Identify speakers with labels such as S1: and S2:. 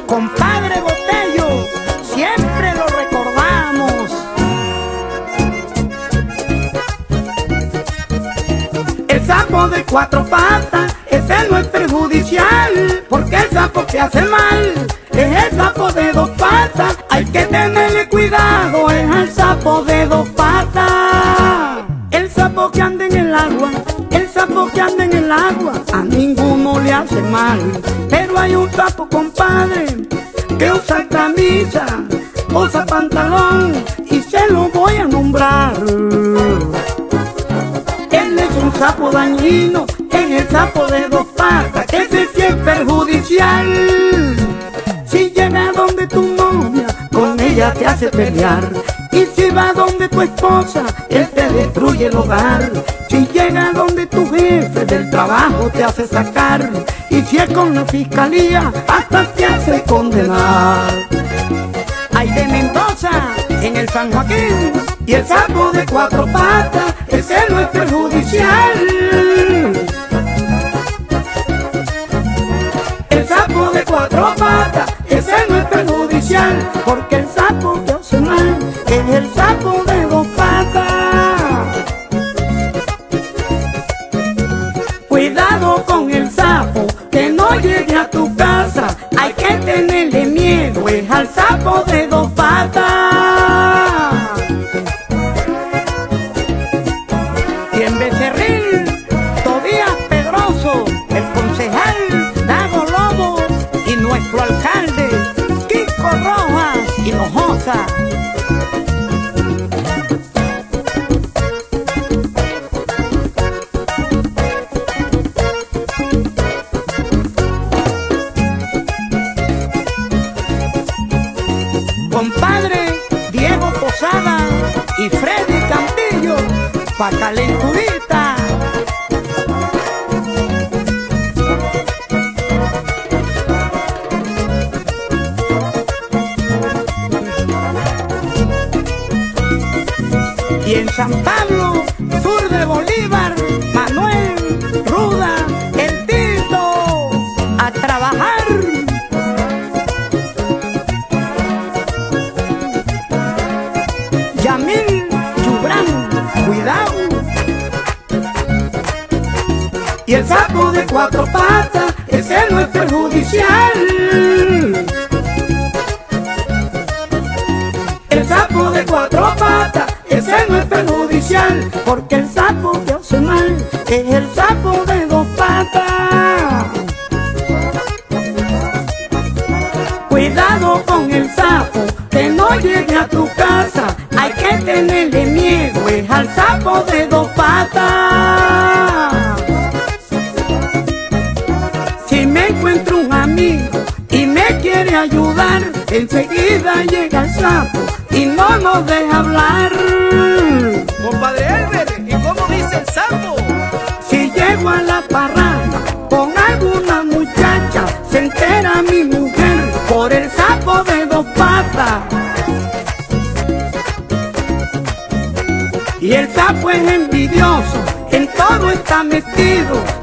S1: Compadre Botello, siempre lo recordamos. El sapo de cuatro patas, ese no es perjudicial, porque el sapo que hace mal es el sapo de dos patas. Hay que tenerle cuidado, es al sapo de dos patas. El sapo que anda en el agua, el sapo que anda en el agua, a ninguno le hace mal. Pero hay un sapo, compadre, que usa camisa, usa pantalón, y se lo voy a nombrar. Él es un sapo dañino, es el sapo de dos patas, que ese sí es perjudicial. Si llega donde tu novia, con ella te hace pelear. Y si va donde tu esposa, él te destruye el hogar. Si llega donde tu jefe del trabajo, te hace sacar. Y si es con la fiscalía, hasta te hace condenar. Hay de Mendoza, en el San Joaquín, y el sapo de cuatro patas, ese no es perjudicial. El sapo de cuatro patas, ese no es perjudicial, porque el sapo que hace mal es el sapo de dos patas. Cuidado con el sapo, que no llegue a tu casa. Hay que tenerle miedo, es al sapo de dos patas. Y en Becerril, Tobías Pedroso, el concejal Dago Lobo, y nuestro alcalde Kiko Rojas Hinojosa. Compadre Diego Posada y Freddy Campillo, pa' calentudita. Y en San Pablo, sur de Bolívar, Manuel Ruda, el Tito, a trabajar. Yamil Chubrán, cuidado. Y el sapo de cuatro patas, ese no es perjudicial. El sapo de cuatro patas, ese no es perjudicial, porque el sapo que hace mal es el sapo de dos patas. Cuidado con el sapo, que no llegue a tu casa. Hay que tenerle miedo, es al sapo de dos patas. Si me encuentro un amigo y me quiere ayudar, enseguida llega el sapo y no nos deja hablar.
S2: Compadre Herbert, ¿y cómo dice el sapo?
S1: Si llego a la parranda con alguna muchacha, se entera mi mujer por el sapo de dos patas. Y el sapo es envidioso, en todo está metido,